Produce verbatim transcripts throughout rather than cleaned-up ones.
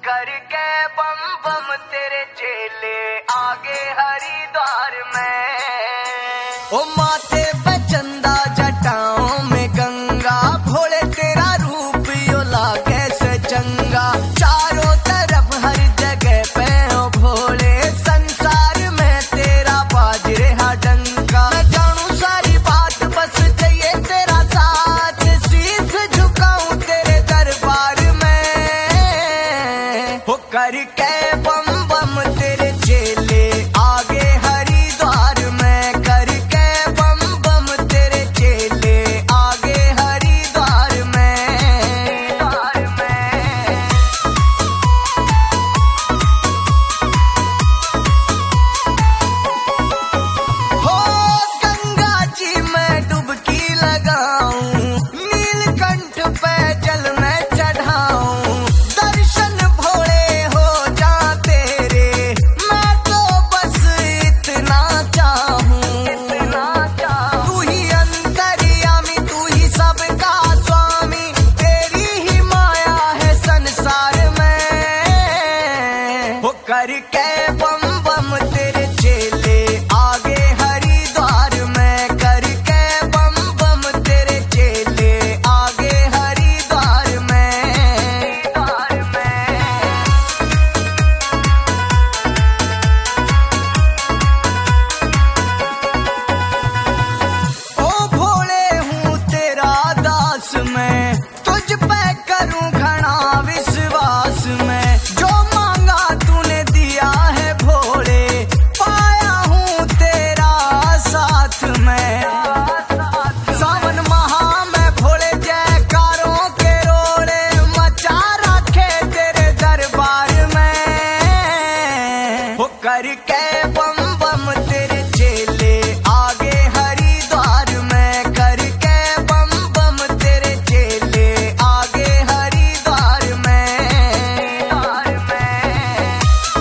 करके बम बम तेरे चेले आगे हरिद्वार में। ओ माथे पे चंदा जटाओं में गंगा, भोले तेरा रूप यो लागे से चंगा। चारों तरफ हर जगह पे ओ भोले, संसार में तेरा बाज रहा डंका। मैं जानू सारी बात बस चाहिए तेरा साथ, शीश झुकाऊं तेरे दरबार में। हो करके बम बम तेरे चेले आगे हरिद्वार में, करके बम बम तेरे चेले आगे हरिद्वार में। हरिद्वार में हो गंगा जी में डुबकी लगाऊं, नीलकंठ पे जल में चढ़ाऊं। दर्शन भोले हो जा तेरे, मैं तो बस इतना चाहूं। इतना चाहूं तू ही अंतर्यामी, तू ही सबका स्वामी, तेरी ही माया है संसार में। हो करके बम बम तेरे चेले आगे हरिद्वार में, करके बम बम तेरे चेले आगे हरिद्वार में। हरिद्वार में ओ भोले हूँ तेरा दास मैं, तुझ पे करूँ घना विश्वास मैं। जो मांगा तूने दिया है भोले, पाया हूँ तेरा साथ मैं। सावन महा में भोले जयकारों के रोले, मचा रखे तेरे दरबार में। हो करके बम बम तेरे चेले आगे हरिद्वार में, करके बम बम तेरे चेले आगे हरिद्वार में। हरिद्वार में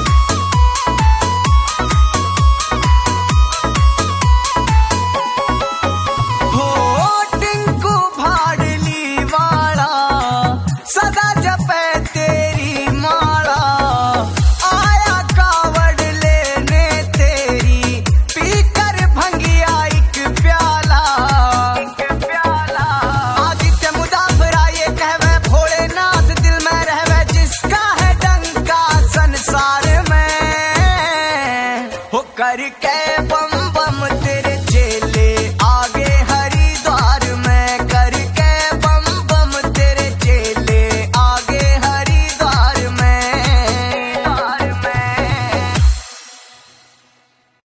हो टिंकू भाडली वाला, सदा जपे तेरी माला। आया कावड़ लेने तेरी, पीकर भंगिया एक प्याला। एक प्याला आदित्य मुदाफरा ये कहवे, भोलेनाथ दिल में रहवे, जिसका है डंका संसार में। हो करके